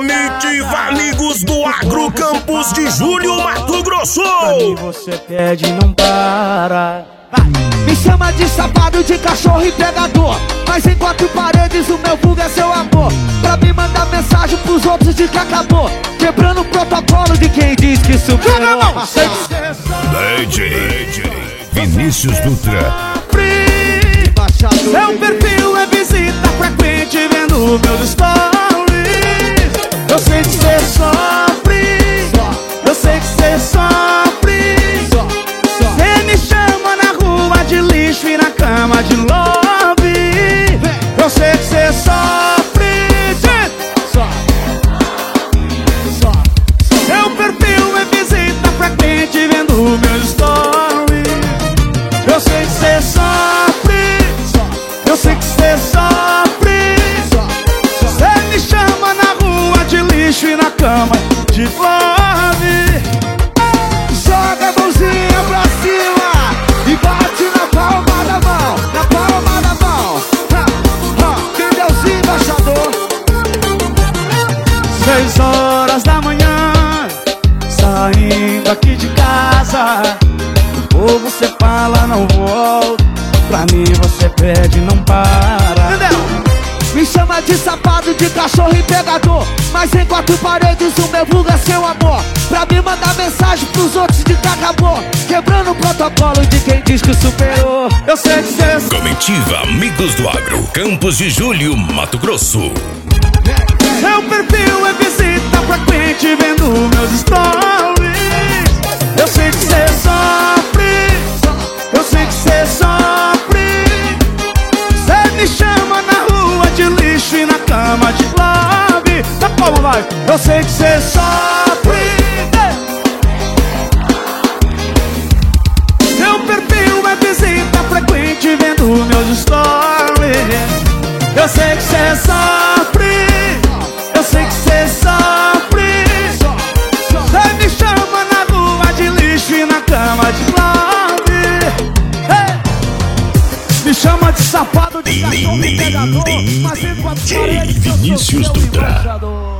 Comitiva Amigos do Agro, Campos de Julho, Mato Grosso. Pra mim você pede e não para. Me chama de safado, de cachorro e pegador, mas em quatro paredes o meu vulgo é seu amor. Pra me mandar mensagem pros outros de que acabou, quebrando o protocolo de quem diz que superou. DJ Vinícius Dutra. Seu perfil é visita frequente vendo meus stories. Eu sei que cê sofre, eu sei que cê sofre. Cê me chama na rua de lixo e na cama de love. Eu sei que cê sofre. Seu perfil é visita frequente vendo meus stories. Eu sei que cê sofre, eu sei que cê sofre. Cê me chama na rua de lixo e na cama de love. Joga a mãozinha pra cima e bate na palma da mão, na palma da mão. Entendeuzinho, embaixador. 6 horas da manhã, saindo aqui de casa. Ou você fala não volto, pra mim você pede e não para. Me chama de safado, de cachorro e pegador, mas em quatro paredes o meu vulgo é seu amor. Pra me mandar mensagem pros outros de que acabou, quebrando o protocolo de quem diz que superou. Eu sei que cê Comitiva Amigos do Agro, Campos de Julho, Mato Grosso. Seu perfil é visita frequente vendo meus stories. Eu sei que cê sofre, eu sei que cê sofre. Cê me chama na rua de lixo e na cama de love. Na palma vai. Eu sei que cê sofre. Seu perfil é visita frequente vendo meus stories. Eu sei que cê sofre, eu sei que cê sofre. Cê me chama na rua de lixo e na cama de love. Me chama de safado, de cachorro e pegador, mas em quatro paredes eu sou Vinícius seu Dutra. embaixador.